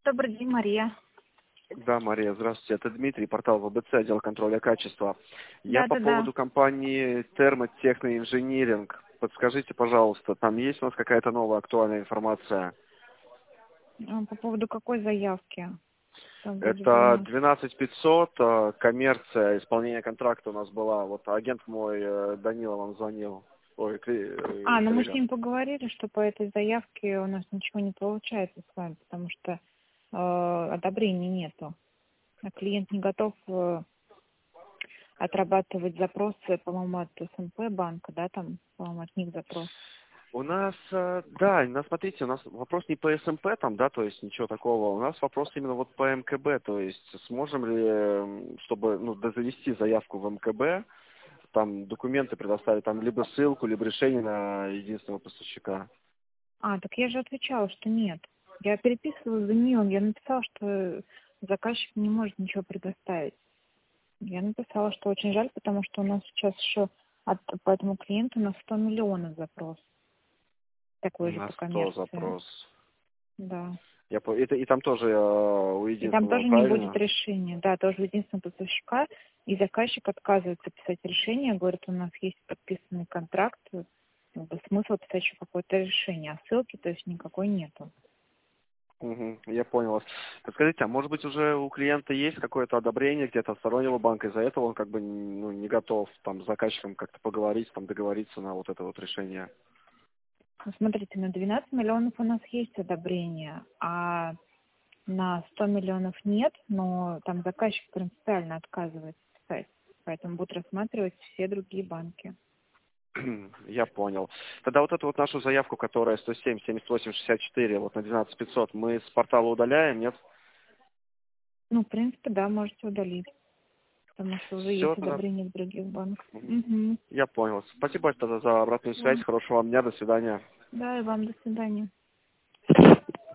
Добрый день, Мария. Да, Мария, здравствуйте. Это Дмитрий, портал ВБЦ, отдел контроля качества. Я по Да. поводу компании Термотехноинжиниринг. Подскажите, пожалуйста, там есть у нас какая-то новая актуальная информация? По поводу какой заявки? Там вроде бы у Это нас... 12500, коммерция, исполнение контракта у нас была. Вот агент мой Данила вам звонил. Ой, Ну мы с коллега. ним поговорили, что по этой заявке у нас ничего не получается с вами, потому что одобрений нету. А клиент не готов отрабатывать запросы, по-моему, от СМП банка, да, там, по-моему, от них запрос. У нас, да, смотрите, у нас вопрос не по СМП там, да, то есть ничего такого. У нас вопрос именно вот по МКБ, то есть сможем ли, чтобы, завести заявку в МКБ, там документы предоставить, там либо ссылку, либо решение на единственного поставщика. Так я же отвечала, что нет. Я переписывала за нее, я написала, что заказчик не может ничего предоставить. Я написала, что очень жаль, потому что у нас сейчас еще по этому клиенту на 100 миллионов запрос. Такой же На по 100 коммерции. запрос. Да. И там тоже у И там единственного, тоже не будет правильно? решения. Да, тоже у единственного поставщика. И заказчик отказывается писать решение. Говорит, у нас есть подписанный контракт. Смысл писать еще какое-то решение. А ссылки, то есть, никакой нету. Угу, я понял вас. Подскажите, а может быть уже у клиента есть какое-то одобрение где-то от стороннего банка, из-за этого он как бы не готов там с заказчиком как-то поговорить, там договориться на вот это вот решение? Смотрите, на 12 миллионов у нас есть одобрение, а на 100 миллионов нет, но там заказчик принципиально отказывается писать. Поэтому будут рассматривать все другие банки. Я понял. Тогда вот эту вот нашу заявку, которая 107-78-64, вот на 12500, мы с портала удаляем, нет? В принципе, да, можете удалить, потому что уже Все есть тогда. одобрение в других банках. Мгм. Угу. Я понял. Спасибо тогда за обратную связь. Хорошего вам дня. До свидания. Да, и вам до свидания.